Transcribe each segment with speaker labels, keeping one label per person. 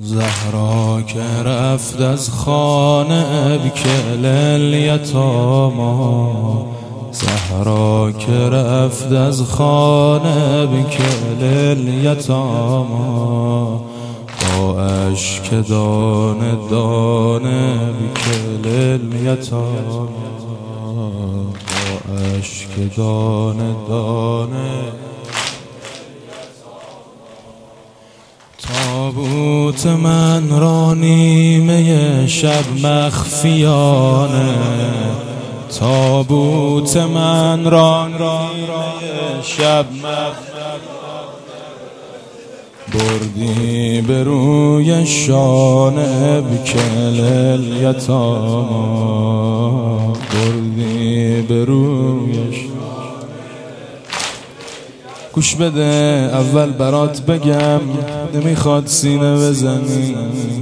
Speaker 1: زهرا که رفت از خانه بکل الیتاما، زهرا که رفت از خانه بکل الیتاما، با اشک دانه دانه بکل الیتاما، با اشک دانه دانه. تابوت من را نیمه شب مخفیانه، تابوت من را نیمه شب بردی به روی شانه بکل الیتاما، بردی به روی شانه. گوش بده اول برات بگم، نمیخواد سینه بزنی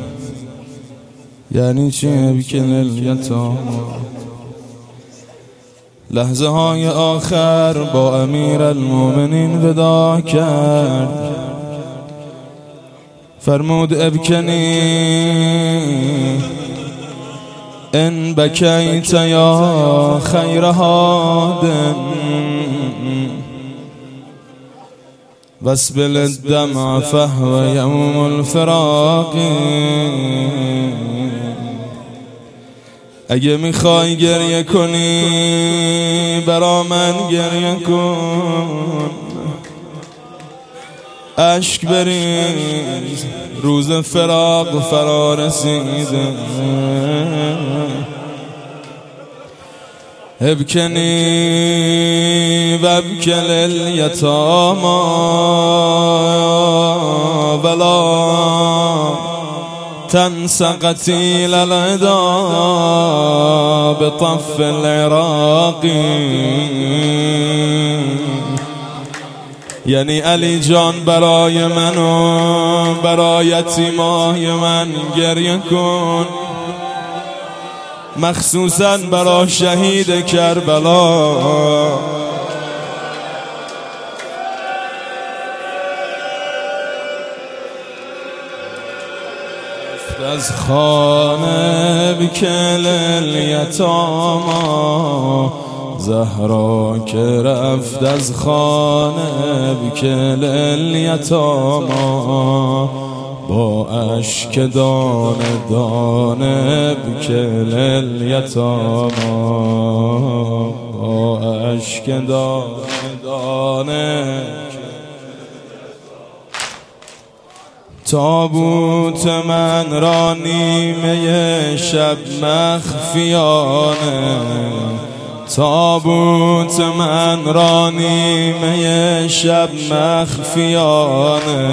Speaker 1: یعنی چی بکل الیتاما. لحظه های آخر با امیر المومنین ودا کرد، فرمود ابکنی ان بکیت یا خیر هادن واسبل الدمع فهو یوم الفراق. اگه میخوای گریه کنی برا من گریه کن، اشک بریز روز فراق فرا رسیده. ابکنی و ابکل الیتاما ولا تنس قتیل العدا بطف العراقی. یعنی علی جان برای من و برای یتیمای من گریه کن، مخصوصا برای شهید کربلا. از خانه بکل الیتاما، زهرا که رفت از خانه بکل الیتاما، با اشک دانه دانه بکل الیتاما، با اشک دانه دانه. تابوت من را نیمه شب مخفیانه، تابوت من را نیمه شب مخفیانه،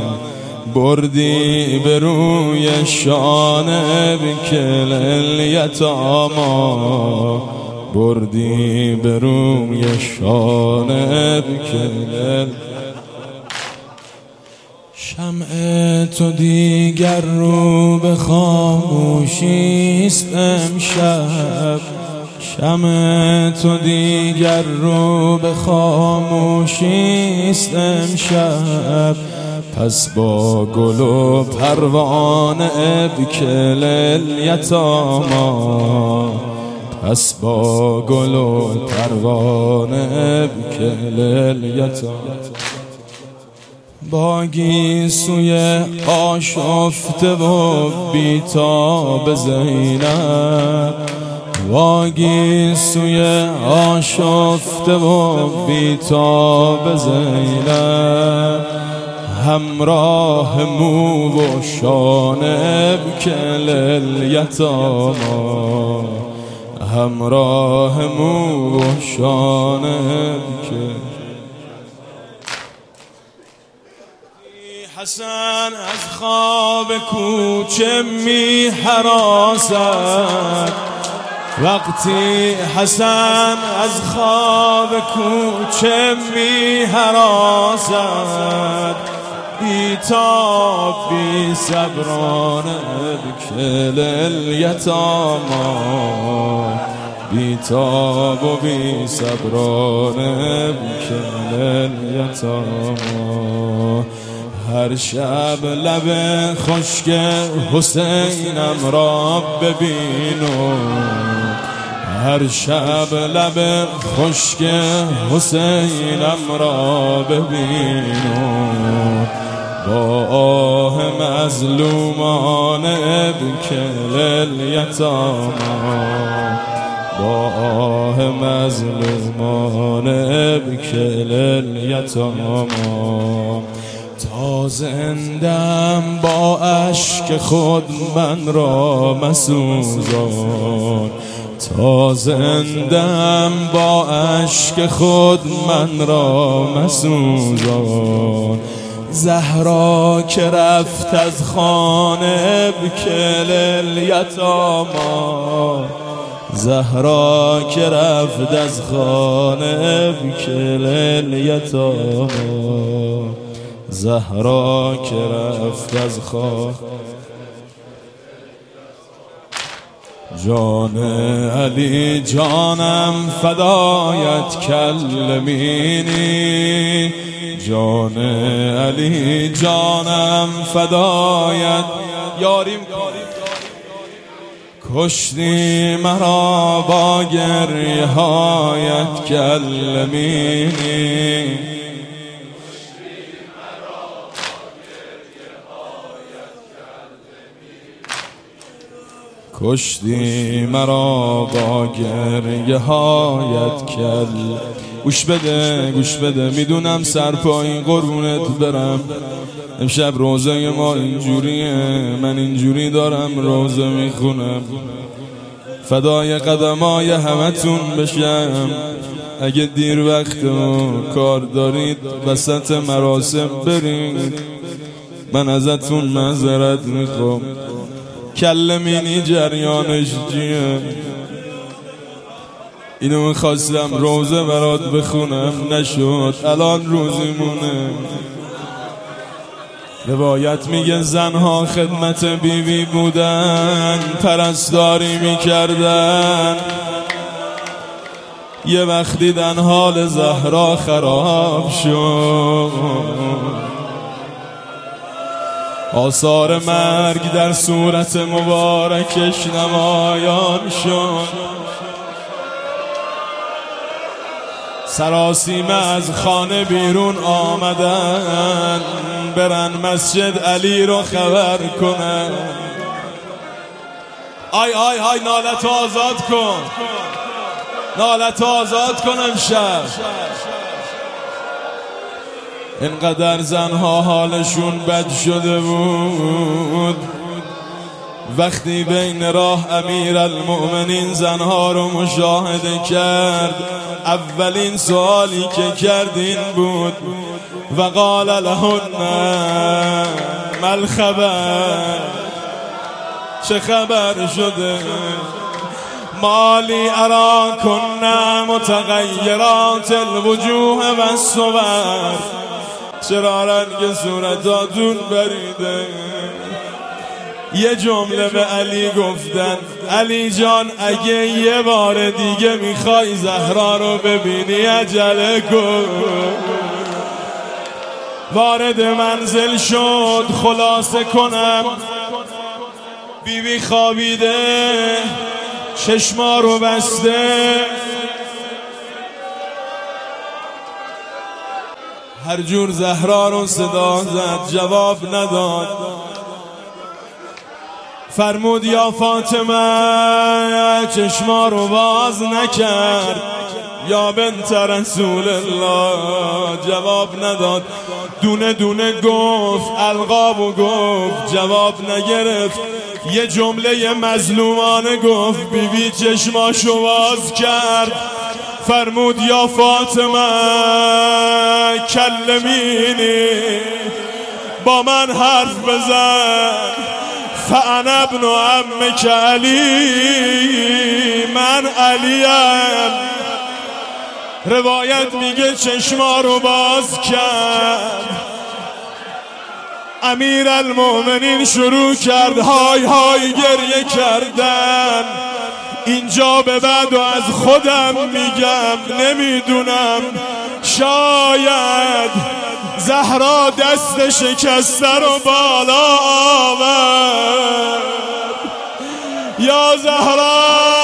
Speaker 1: بردی به روی شانه بکل الیتاما، بردی به روی شانه بکل. شمع تو دیگر رو به خاموشی است امشب، شمع تو دیگر رو به خاموشی است امشب، پس با گل و پروانه بکل الیتاما، پس با گل و پروانه بکل الیتاما. باگی سوی آشفته و بیتاب زینب، باگی سوی آشفته و بیتاب زینب، همراه مو و شانه بکل الیتاما، همراه مو و شانه بکل. حسن از خواب کوچه می هراسد، وقتی حسن از خواب کوچه می هراسد، بیتاب بی صبرانه بکل الیتاما، بیتاب و بی صبرانه بکل الیتاما. هر شب لب خشک حسینم را ببینم، هر شب لب خشک حسینم را ببینم، با آه مظلومان ابکل الیتاما، با آه مظلومان ابکل الیتاما. تا زندم با اشک خود من را مسوزان، تا زندم با اشک خود من را مسوزان. زهرا که رفت از خانه ابکل الیتاما، زهرا که رفت از خانه ابکل الیتاما، زهرا که رفت از خانه. جان علی جانم فدایت کلمینی، جان علی جانم فدایت یاریم کشتی مرا با گریه هایت کلمینی، کشتی مرا با گریه هایت کل. گوش بده گوش بده، میدونم سرپایین قربونت برم، امشب روزه ما اینجوریه، من اینجوری دارم روزه میخونم، فدای قدمای همتون بشم. اگه دیر وقت و کار دارید وسط مراسم برید، من ازتون معذرت میخوام. کلمینی جریانش جیه، اینو میخواستم روزه برات بخونم نشد، الان روزیمونه. روایت میگه زنها خدمت بیوی بودن، پرستاری میکردن، یه وقت دیدن حال زهرا خراب شد، آثار مرگ در صورت مبارکش نمایان شد. سراسیمه از خانه بیرون آمدن، برن مسجد علی رو خبر کنن. آی آی آی نالت آزاد کن، نالت آزاد کن امشب. اینقدر زنها حالشون بد شده بود، وقتی بین راه امیرالمؤمنین زنها رو مشاهده کرد، اولین سوالی که کرد این بود وقال لهن مل خبر، چه خبر شده؟ مالی اراکن متغیرات الوجوه و الصور، چرا رنگ صورتاتون بریده؟ یه جمله به علی گفتن، علی جان اگه یه بار دیگه میخوای زهرا رو ببینی عجله کن. وارد منزل شد، خلاصه کنم بیبی خوابیده، چشما رو بسته، هر جور زهرا رو صدا زد جواب نداد. فرمود یا فاطمه، چشما رو باز نکرد. یا بنت رسول الله، جواب نداد. دونه دونه گفت، القابو گفت، جواب نگرفت. یه جمله مظلومانه گفت، بیبی چشماشو باز کرد. فرمود یا فاطمه کلمینی، با من حرف بزن. فانا ابن عمک علی، من علیم. روایت میگه چشما رو باز کرد. امیرالمؤمنین شروع کرد های های گریه کردن. اینجا به بعد و از خودم میگم نمیدونم، شاید زهرا دست شکسته رو بالا آورد. یا زهرا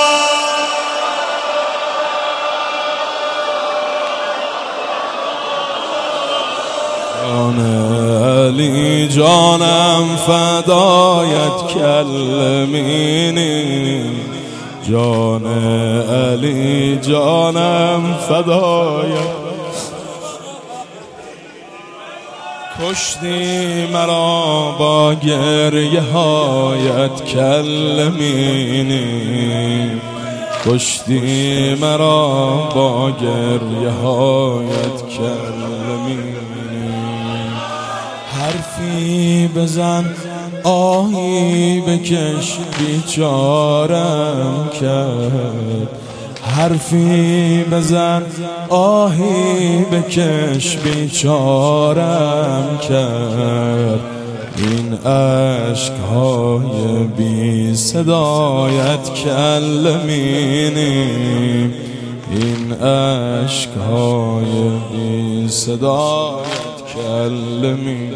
Speaker 1: جان علی جانم فدایت کلمینی، جان علی جانم فدایت. کشتی مرا با گریه هایت کلمینی، کشتی مرا با گریه هایت کلمینی. حرفی بزن آهی بکش بیچارم کرد، حرفی بزن آهی بکش بیچارم کرد. این عشقهای بی صدایت کلمینی، این عشقهای بی صدایت کلمینی.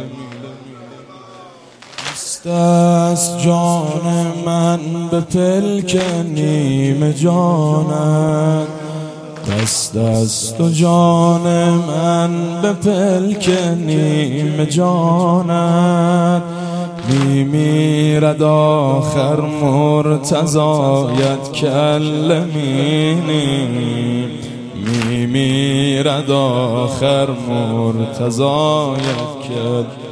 Speaker 1: دست جان من به پلک نیم جانت، دست و جان من به پلک نیم جانت. میمیرد آخر مرتضایت کلمینی، میمیرد آخر مرتضایت کلمینی.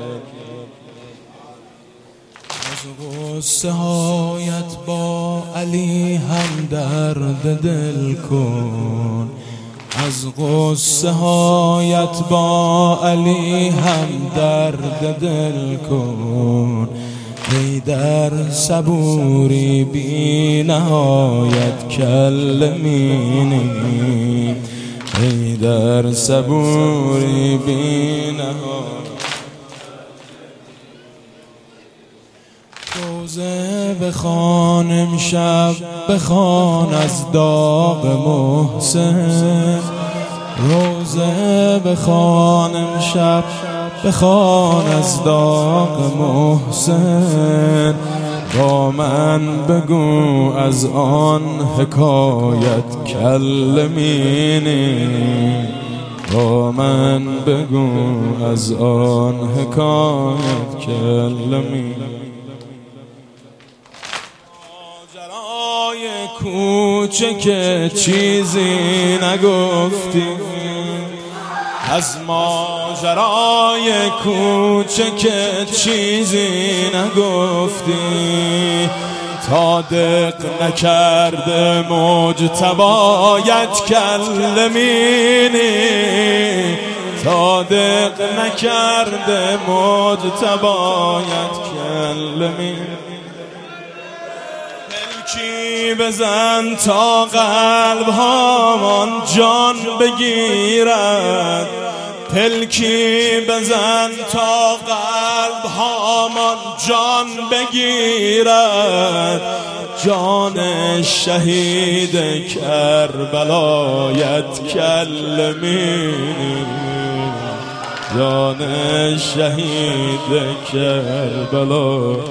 Speaker 1: غصه هایت با علی هم درد دل کن، از غصه هایت با علی هم درد دل کن. ای در صبوری بی نهایت کلمینی، ای در صبوری بی نهایت. روزه بخوان امشب بخوان از داغ محسن، روزه بخوان امشب بخوان از داغ محسن. با من بگو از آن حکایت کلمینی، با من بگو از آن حکایت کلمینی. کوچه که چیزی نگفتی، از ماجرای کوچه که چیزی نگفتی. تا دق نکرده مجتبایت کلمینی، تا دق نکرده مجتبایت کلمینی. پلکی بزن تا قلب هامان جان بگیرد، پلکی بزن تا قلب هامان جان بگیرد. جان شهید کربلایت کلمینی، جان شهید کربلایت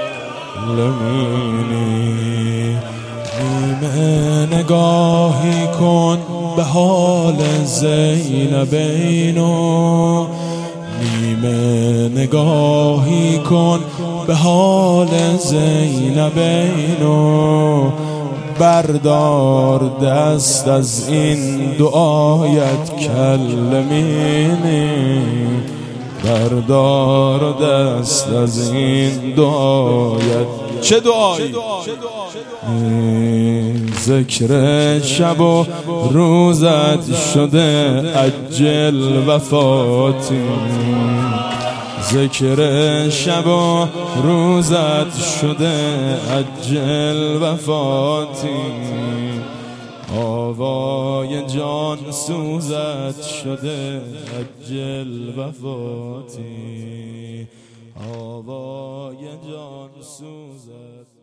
Speaker 1: کلمینی. نیمه نگاهی کن به حال زینبینو، نیمه نگاهی کن به حال زینبینو. بردار دست از این دعایت کلمینی، بردار دست از این دعایت. چه دعایی؟ ذکر شب و روزت شده عجل وفاتی، ذکر شب و روزت شده عجل وفاتی. آوای جان سوزت شده عجل وفاتی، آوای جان سوزت.